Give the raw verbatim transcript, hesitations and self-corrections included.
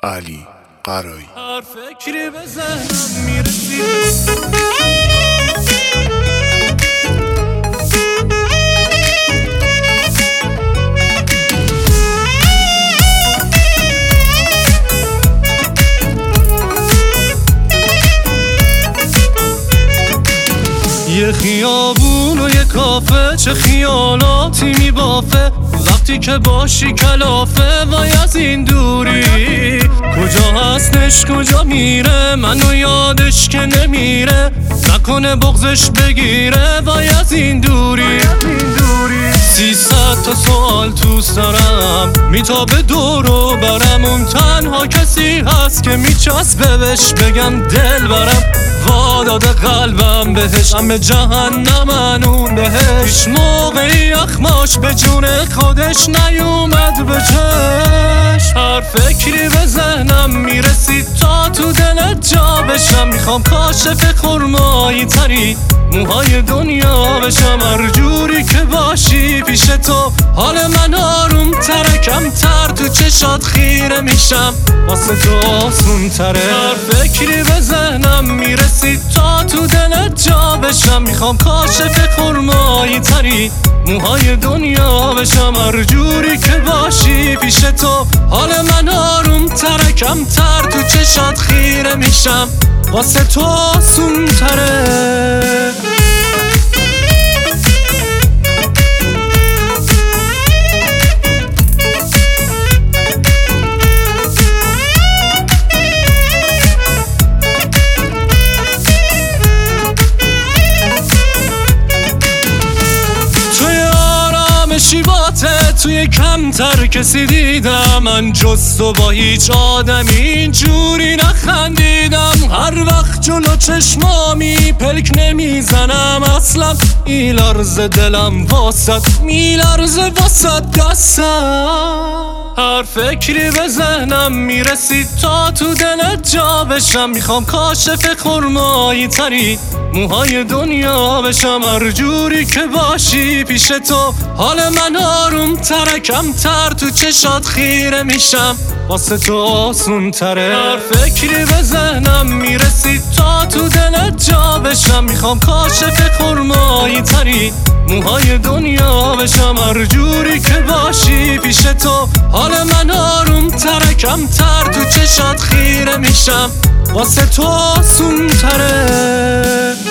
علی قرایی. هر فکری به ذهنم میرسی یه خیابون و یه کافه، چه خیالاتی میبافه وقتی که باشی کلافه. وای از این دوری کجا هستش کجا میره، منو یادش که نمیره، نکنه بغزش بگیره. وای از این دوری سیصد تا سوال تو سرم میتابه دور و برم. اون تنها کسی هست که میچسبه بهش بگم دل برم. واداده قلبم بهش، همه جهنمن اون بهش. هیچ موقعی اخماش به جون خودش نیومد به چشم. هر فکری به ذهنم میرسید تا تو دلت جا بشم. میخوام کاشف خرمایی تری موهای دنیا بشم. هر جوری که باشی پیش تو حال من آروم تره، کم تر تو چشات خیره میشم، واسه تو آسون تره. هر فکری به ذهنم میرسید تا تو دلت جا بشم. میخوام کاشف خرمایی تری موهای دنیا بشم. هر جوری که باشی پیش تو حال من آروم تره، کم تر تو چشات خیره میشم، واسه تو آسون تره. توی کمتر کسی دیدم من جز تو، با هیچ آدمی اینجوری نخندیدم. هر وقت جلو چشمامی پلک نمیزنم اصلا، میلرزه دلم واسط، میلرزه واسط دستم. هر فکری به ذهنم میرسید تا تو دلت جا بشم. میخوام کاشف خرمایی تری موهای دنیا بشم. هر جوری که باشی پیش تو حال من آروم تره، کم تر تو چشات خیره میشم، واسه تو آسون تره. هر فکری به ذهنم میرسید تا تو دلت جا بشم. میخوام کاشف خرمایی تری موهای دنیا بشم. هر جوری که باشی پیش تو حال من آروم تره، کم تر تو چشات خیره میشم، واسه تو آسون تره.